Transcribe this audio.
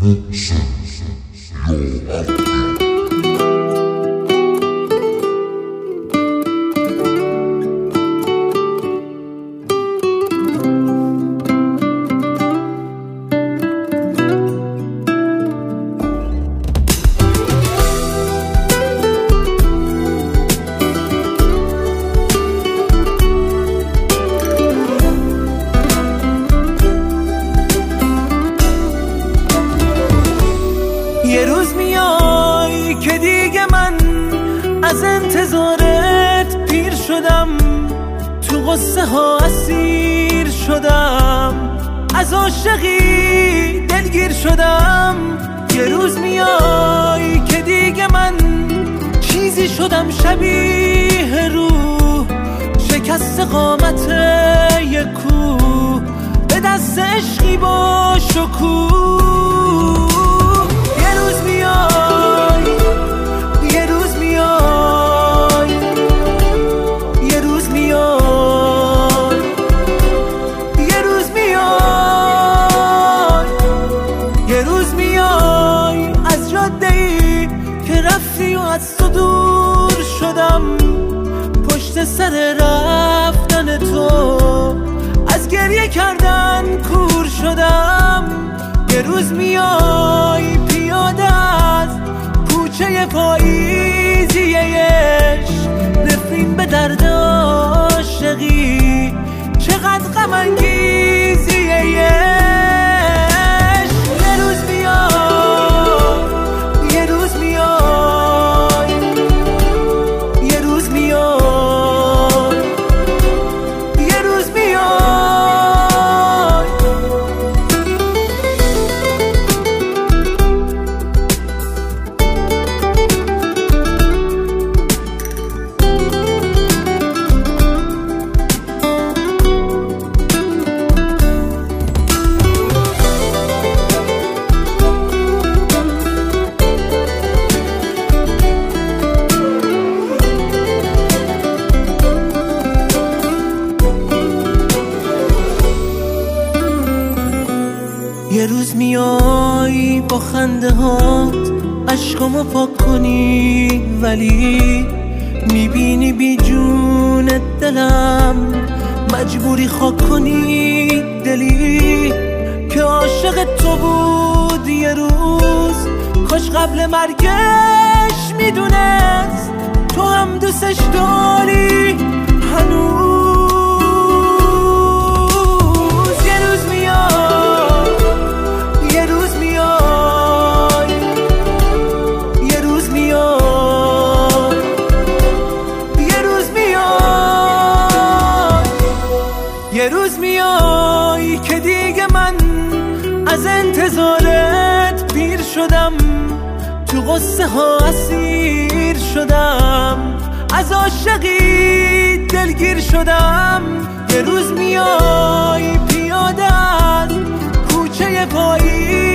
یه روز میای که دیگه من از انتظارت پیر شدم، تو قصه ها اسیر شدم، از عاشقی دلگیر شدم. یه روز میای که دیگه من چیزی شدم شبیه روح، شکست قامت یک کوه، به دست عشقی با شکوه. از تو دور شدم، پشت سر رفتن تو از گریه کردن کور شدم. یه روز میای پیاده از کوچه پاییزی عشق، نفرین به درد عاشقی، چقدر غم انگیزی عشق. یه روز میای با خنده هات عشقامو پاک کنی، ولی میبینی بی جون دلم مجبوری خاک کنی دلی که عاشق تو بود. یه روز کاش قبل مرگش میدونست تو هم دوستش داری هنوز. یه روز میای که دیگه من از انتظارت پیر شدم، تو قصه ها اسیر شدم، از عاشقی دلگیر شدم. یه روز میای پیاده از کوچه پاییزی